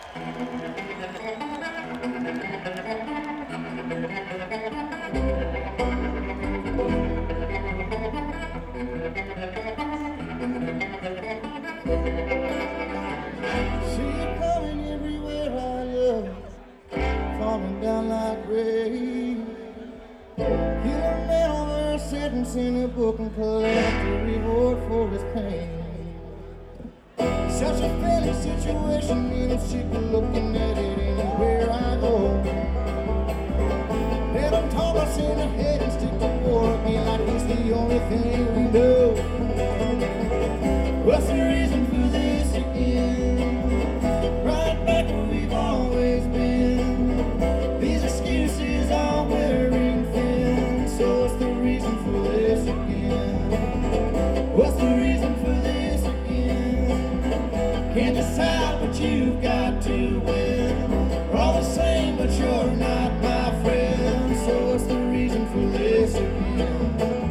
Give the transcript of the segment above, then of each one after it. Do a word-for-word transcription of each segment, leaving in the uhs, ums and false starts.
In a book and collect a reward for his pain. Such a failing situation, and if she'd be looking at it anywhere I go. Let him talk us in the head and stick to war again like it's the only thing we know. What's the reason for this again? Right back where we've always been. These excuses are wearing thin, so what's the reason for this again? What's the reason for this again? Can't decide but you've got to win. We're all the same but you're not my friend, so what's the reason for this again?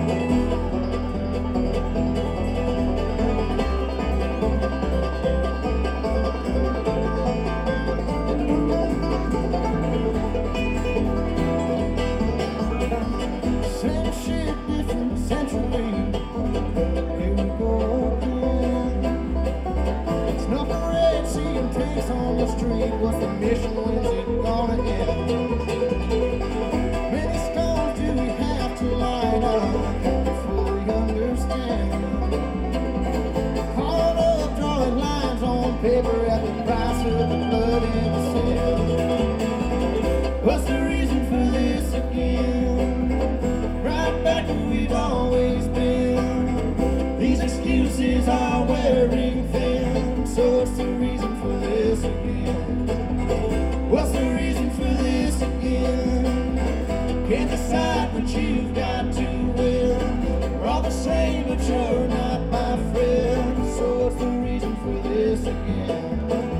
Same shit, different century. Here we go again. It's nothing red, seeing tanks on the street. What's the mission? When's it gonna end? Many stones do we have to lie down before we understand? Caught up drawing lines on paper at the price of the blood in the sand. What's the reason for this again? Right back where we've always been. These excuses are wearing thin, so what's the reason for this again? What's the reason for this again? Can't decide but you've got to win. We're all the same but you're not my friend, so what's the reason for this again?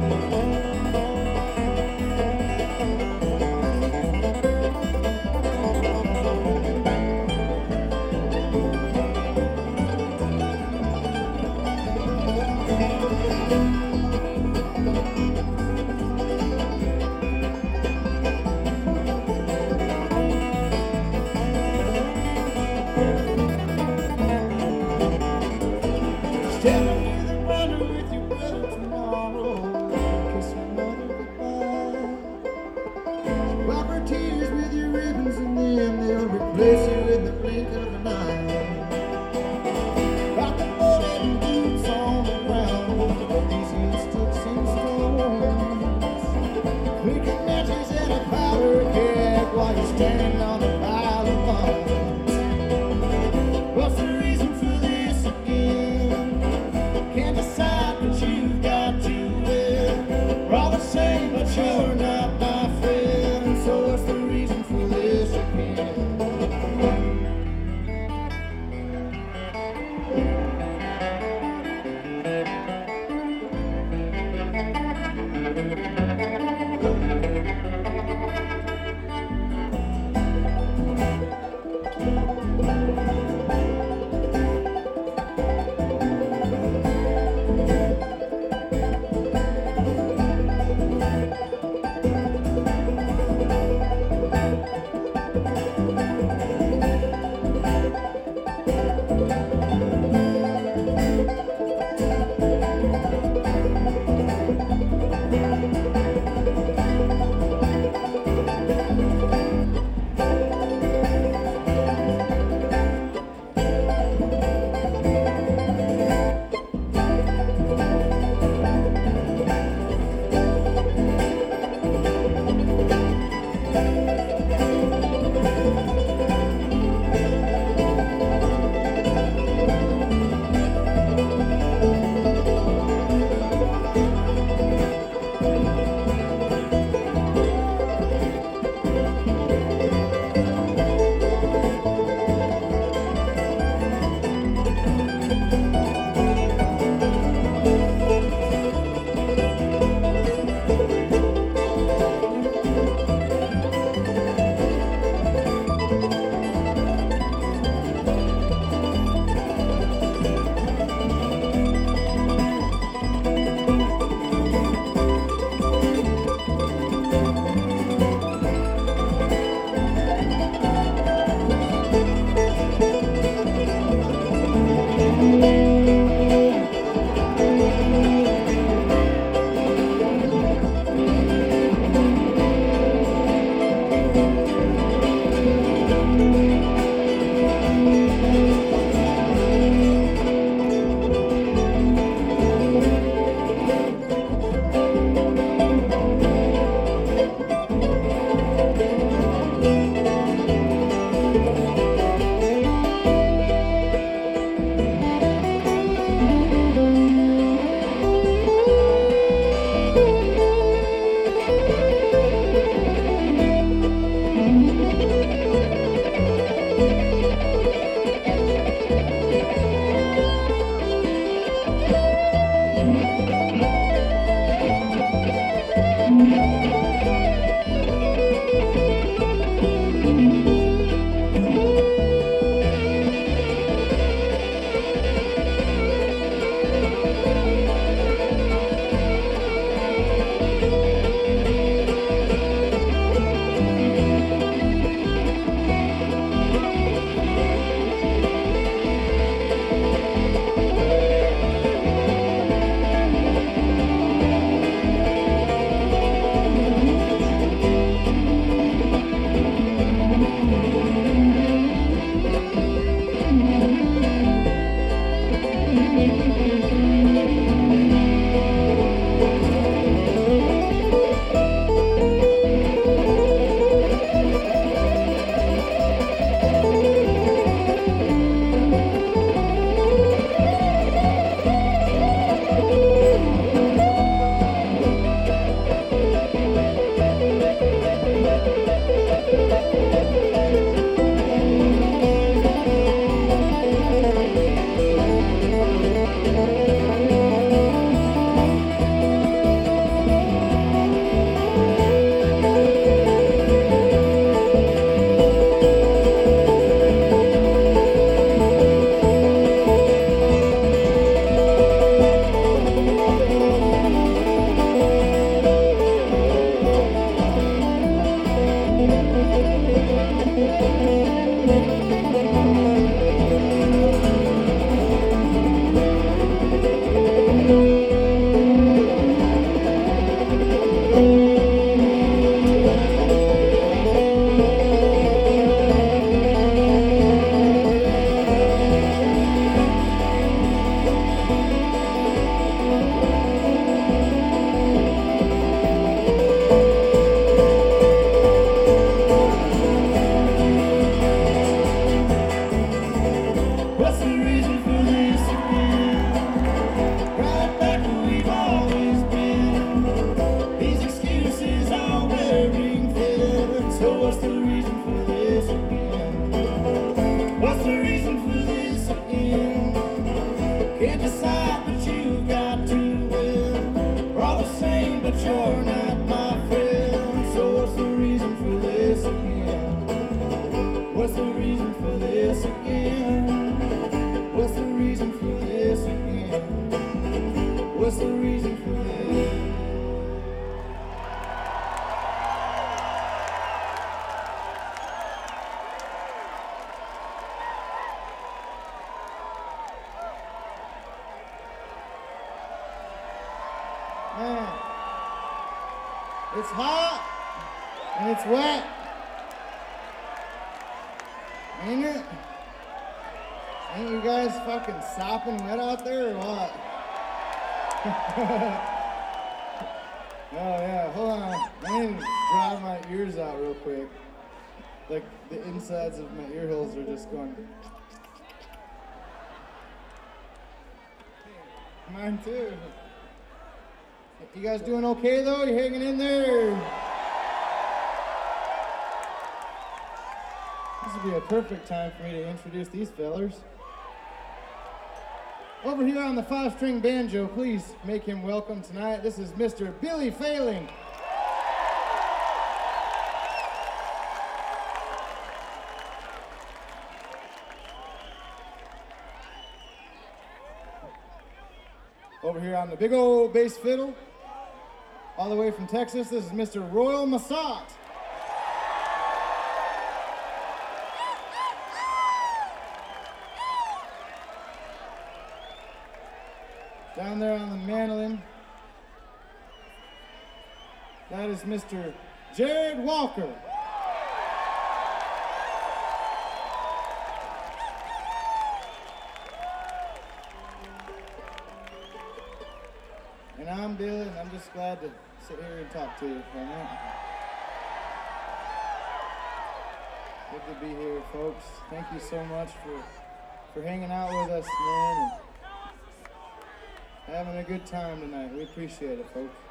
Step into the runner with your brother tomorrow. Kiss your mother goodbye. Wipe her tears with your ribbons, and then they'll replace you in the blink of an eye. Rock the bullet and boots on the ground, easy sticks and stones. Clicking matches and a powder keg while you're standing on a pile of bones. What's the reason for this again? Can't decide but you've got to win. We're all the same but you're not my friend, so what's the reason for this again? Thank you. It's hot and it's wet. Ain't it? Ain't you guys fucking sopping wet out there or what? Oh yeah, hold on. I need to dry my ears out real quick. Like the insides of my ear holes are just going. Mine too. You guys doing okay though? You hanging in there? This would be a perfect time for me to introduce these fellers. Over here on the five-string banjo, please make him welcome tonight. This is Mister Billy Failing. Over here on the big old bass fiddle, all the way from Texas, this is Mister Royal Massat. Down there on the mandolin, that is Mister Jared Walker. And I'm Billy, and I'm just glad to sit here and talk to you for a minute. Good to be here, folks. Thank you so much for, for hanging out with us, man, and having a good time tonight. We appreciate it, folks.